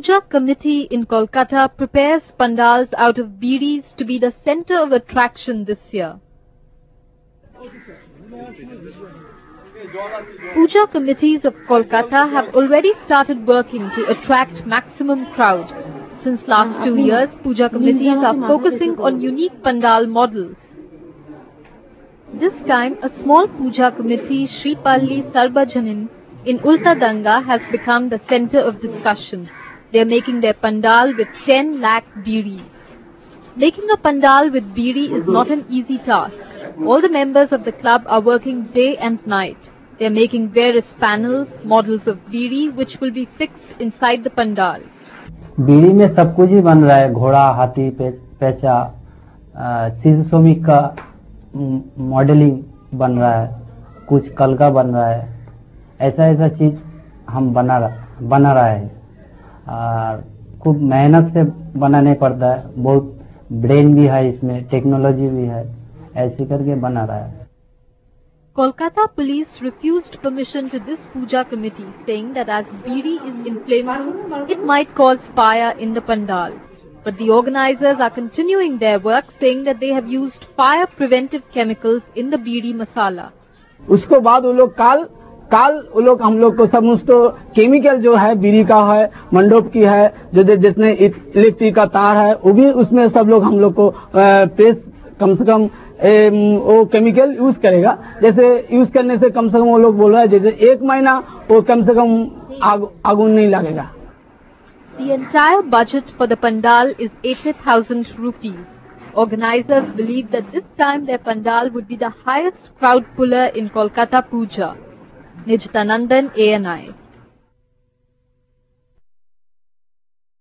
Puja committee in Kolkata prepares pandals out of beedis to be the center of attraction this year. Puja committees of Kolkata have already started working to attract maximum crowd. Since last 2 years, Puja committees are focusing on unique pandal models. This time, a small Puja committee, Sri Palli Sarbajanin, in Ultadanga has become the center of discussion. They are making their pandal with 10 lakh beedis. Making a pandal with beedi is not an easy task. All the members of the club are working day and night. They are making various panels, models of beedi, which will be fixed inside the pandal. बीड़ी में सब कुछ ही बन रहा है, घोड़ा, हाथी, पेचा, सीजोमिक का मॉडलिंग बन रहा है, कुछ कल का बन रहा है, ऐसा चीज हम बना रहा है। खूब मेहनत से बनाने पड़ता है, बहुत ब्रेन भी है इसमें, टेक्नोलॉजी भी है, ऐसे करके बना रहा है। Kolkata police refused permission to this puja committee, saying that as beedi is inflammable, it might cause fire in the pandal. But the organizers are continuing their work, saying that they have used fire preventive chemicals in the beedi masala. उसको बाद वो लोग काल वो लोग हम लोग को समझ तो केमिकल जो है बीड़ी का है, मंडप की है, जो जिसने इलेक्ट्रिक का तार है, वो भी उसमें सब लोग हम लोग को प्रेस कम से कम वो केमिकल यूज करेगा। जैसे यूज करने से कम से कम वो लोग बोल रहा है जैसे 1 महीना वो कम से कम आगुन नहीं लगेगा। The entire budget for the pandal is 80,000 rupees. Organizers believe that this time their pandal would be the highest crowd puller in Kolkata Puja. Nijitanandan, ANI.